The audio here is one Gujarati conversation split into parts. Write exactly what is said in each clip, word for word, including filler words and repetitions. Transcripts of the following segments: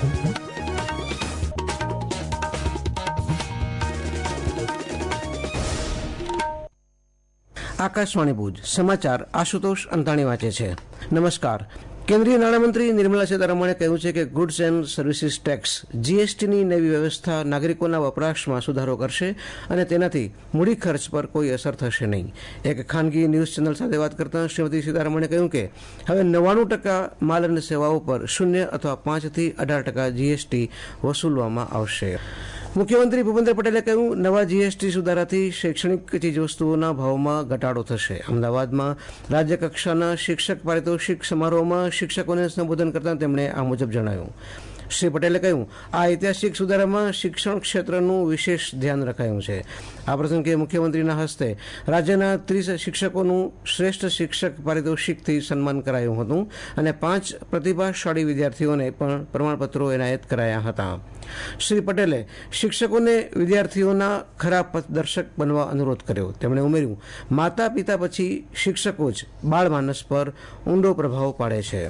આકાશવાણી ભુજ સમાચાર આશુતોષ અંતાણી વાંચે છે. નમસ્કાર. કેન્દ્રીય નાણામંત્રી નિર્મલા સીતારમણે કહ્યું છે કે ગુડ્સ એન્ડ સર્વિસીસ ટેક્સ જીએસટીની નવી વ્યવસ્થા નાગરિકોના વપરાશમાં સુધારો કરશે અને તેનાથી મૂડી ખર્ચ પર કોઈ અસર થશે નહીં. એક ખાનગી ન્યૂઝ ચેનલ સાથે વાત કરતાં શ્રીમતી સીતારમણે કહ્યું કે હવે નવ્વાણું ટકા માલ અને સેવાઓ પર શૂન્ય અથવા પાંચથી અઢાર ટકા જીએસટી વસૂલવામાં આવશે. મુખ્યમંત્રી ભૂપેન્દ્ર પટેલે કહ્યું, નવા જીએસટી સુધારાથી શૈક્ષણિક ચીજવસ્તુઓના ભાવમાં ઘટાડો થશે. અમદાવાદમાં રાજ્ય કક્ષાના શિક્ષક પારિતોષિક સમારોહમાં શિક્ષકોને સંબોધન કરતાં તેમણે આ મુજબ જણાવ્યું. શ્રી પટેલે કહ્યું, આ ઐતિહાસિક સુધારામાં શિક્ષણ ક્ષેત્રનું વિશેષ ધ્યાન રખાયું છે. આ પ્રસંગે મુખ્યમંત્રીના હસ્તે રાજ્યના ત્રીસ શિક્ષકોનું શ્રેષ્ઠ શિક્ષક પારિતોષિકથી સન્માન કરાયું હતું અને પાંચ પ્રતિભાશાળી વિદ્યાર્થીઓને પણ પ્રમાણપત્રો એનાયત કરાયા હતા. શ્રી પટેલે શિક્ષકોને વિદ્યાર્થીઓના ખરા પથદર્શક બનવા અનુરોધ કર્યો. તેમણે ઉમેર્યું, માતા પિતા પછી શિક્ષકો જ બાળમાનસ પર ઊંડો પ્રભાવ પાડે છે.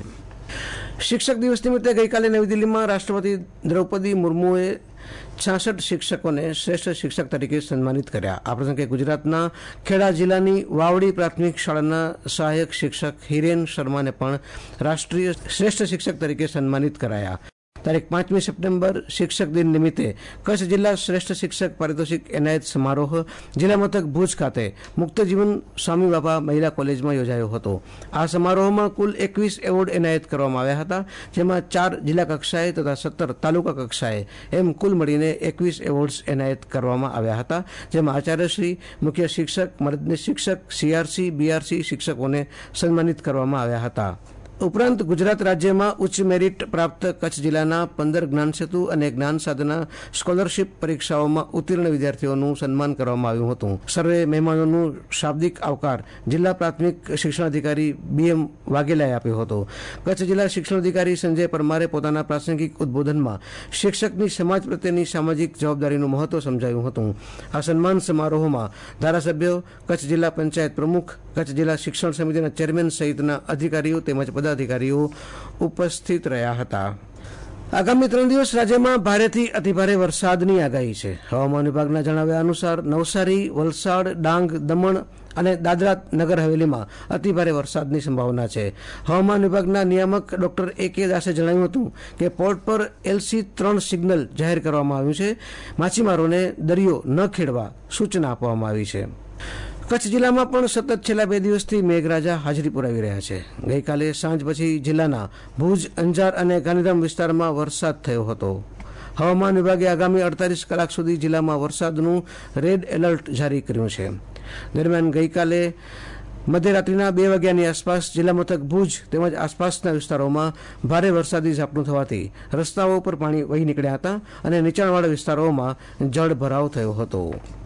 શિક્ષક દિવસ નિમિત્તે ગઈકાલે નવી દિલ્હીમાં રાષ્ટ્રપતિ દ્રૌપદી મુર્મુએ છાસઠ શિક્ષકોને શ્રેષ્ઠ શિક્ષક તરીકે સન્માનિત કર્યા. આ પ્રસંગે ગુજરાતના ખેડા જિલ્લાની વાવડી પ્રાથમિક શાળાના સહાયક શિક્ષક હિરેન શર્માને પણ રાષ્ટ્રીય શ્રેષ્ઠ શિક્ષક તરીકે સન્માનિત કરાયા. તારીખ પાંચમી સપ્ટેમ્બર શિક્ષક દિન નિમિત્તે કચ્છ જિલ્લા શ્રેષ્ઠ શિક્ષક પારિતોષિક એનાયત સમારોહ જિલ્લા મથક ભુજ ખાતે મુક્તજીવન સ્વામી બાબા મહિલા કોલેજમાં યોજાયો હતો. આ સમારોહમાં કુલ એકવીસ એવોર્ડ એનાયત કરવામાં આવ્યા હતા, જેમાં ચાર જિલ્લા કક્ષાએ તથા સત્તર તાલુકા કક્ષાએ એમ કુલ મળીને એકવીસ એવોર્ડ્સ એનાયત કરવામાં આવ્યા હતા, જેમાં આચાર્યશ્રી, મુખ્ય શિક્ષક, મદદનીશ શિક્ષક, સીઆરસી, બીઆરસી શિક્ષકોને સન્માનિત કરવામાં આવ્યા હતા. ઉપરાંત ગુજરાત રાજ્યમાં ઉચ્ચ મેરિટ પ્રાપ્ત કચ્છ જિલ્લાના પંદર જ્ઞાનસેતુ અને જ્ઞાન સાધના સ્કોલરશીપ પરીક્ષાઓમાં ઉત્તીર્ણ વિદ્યાર્થીઓનું સન્માન કરવામાં આવ્યું હતું. સર્વે મહેમાનોનું શાબ્દિક આવકાર જિલ્લા પ્રાથમિક શિક્ષણાધિકારી બીએમ વાઘેલાએ આપ્યો હતો. કચ્છ જિલ્લા શિક્ષણાધિકારી સંજય પરમારે પોતાના પ્રાસંગિક ઉદબોધનમાં શિક્ષકની સમાજ પ્રત્યેની સામાજિક જવાબદારીનું મહત્વ સમજાવ્યું હતું. આ સન્માન સમારોહમાં ધારાસભ્યો, કચ્છ જિલ્લા પંચાયત પ્રમુખ, કચ્છ જિલ્લા શિક્ષણ સમિતિના ચેરમેન સહિતના અધિકારીઓ તેમજ પદાધિકારીઓ ઉપસ્થિત રહ્યા હતા. આગામી ત્રણ દિવસ રાજ્યમાં ભારેથી અતિભારે વરસાદની આગાહી છે. હવામાન વિભાગના જણાવ્યા અનુસાર નવસારી, વલસાડ, ડાંગ, દમણ અને દાદરા નગર હવેલીમાં અતિભારે વરસાદની સંભાવના છે. હવામાન વિભાગના નિયામક ડોક્ટર એ કે દાસે જણાવ્યું હતું કે પોર્ટ પર એલસી ત્રણ સિગ્નલ જાહેર કરવામાં આવ્યું છે. માછીમારોને દરિયો ન ખેડવા સૂચના આપવામાં આવી છે. કચ્છ જિલ્લામાં પણ સતત છેલ્લા બે દિવસથી મેઘરાજા હાજરી પુરાવી રહ્યા છે. ગઈકાલે સાંજ પછી જિલ્લાના ભુજ, અંજાર અને ગાંધીધામ વિસ્તારમાં વરસાદ થયો હતો. હવામાન વિભાગે આગામી અડતાલીસ કલાક સુધી જિલ્લામાં વરસાદનું રેડ એલર્ટ જારી કર્યું છે. દરમિયાન ગઈકાલે મધ્યરાત્રિના બે વાગ્યાની આસપાસ જિલ્લા મથક ભુજ તેમજ આસપાસના વિસ્તારોમાં ભારે વરસાદી ઝાપટું થવાથી રસ્તાઓ પર પાણી વહી નીકળ્યા હતા અને નીચાણવાળા વિસ્તારોમાં જળ ભરાવ થયો હતો.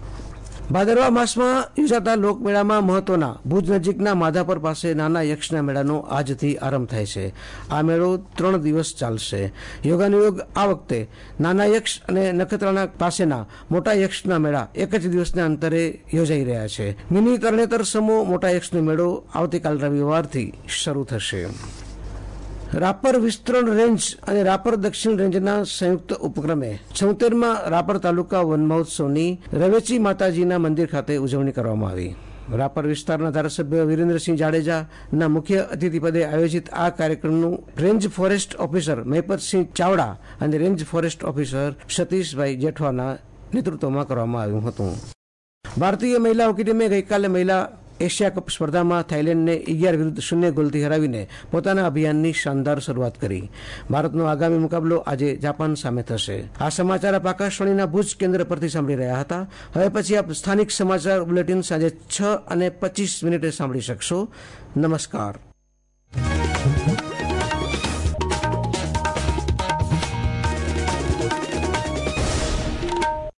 ભાદરવા માસમાં યોજાતા લોકમેળામાં મહત્વના ભુજ નજીકના માધાપર પાસે નાના યક્ષના મેળાનો આજથી આરંભ થાય છે. આ મેળો ત્રણ દિવસ ચાલશે. યોગાનુયોગ આ વખતે નાના યક્ષ અને નખત્રાણા પાસેના મોટા યક્ષના મેળા એક જ દિવસના અંતરે યોજાઈ રહ્યા છે. મિની તરણેતર સમૂહ મોટા યક્ષનો મેળો આવતીકાલ રવિવારથી શરૂ થશે. રાપર વિસ્તરણ રેન્જ અને રાપર દક્ષિણ રેન્જના સંયુક્ત ઉપક્રમે છોતેરમાં રાપર તાલુકા વન મહોત્સવની રવેચી માતાજીના મંદિર ખાતે ઉજવણી કરવામાં આવી. રાપર વિસ્તારના ધારાસભ્ય વિરેન્દ્રસિંહ જાડેજાના મુખ્ય અતિથિપદે આયોજિત આ કાર્યક્રમનું range forest officer Mahepatsinh Chavda અને રેન્જ ફોરેસ્ટ ઓફિસર સતીશભાઈ જેઠવાના નેતૃત્વમાં કરવામાં આવ્યું હતું. ભારતીય મહિલા હોકી ટીમે ગઈકાલે મહિલા એશિયા કપ સ્પર્ધામાં થાઇલેન્ડને અગિયાર વિરુદ્ધ શૂન્ય ગોલથી હરાવીને પોતાના અભિયાનની શાનદાર શરૂઆત કરી. ભારતનો આગામી મુકાબલો આજે જાપાન સામે થશે. આ સમાચાર આપ આકાશવાણીના ભુજ કેન્દ્ર પરથી સાંભળી રહ્યા હતા. હવે પછી આપ સ્થાનિક સમાચાર બુલેટિન સાંજે છ અને પચીસ મિનિટે સાંભળી શકશો. નમસ્કાર.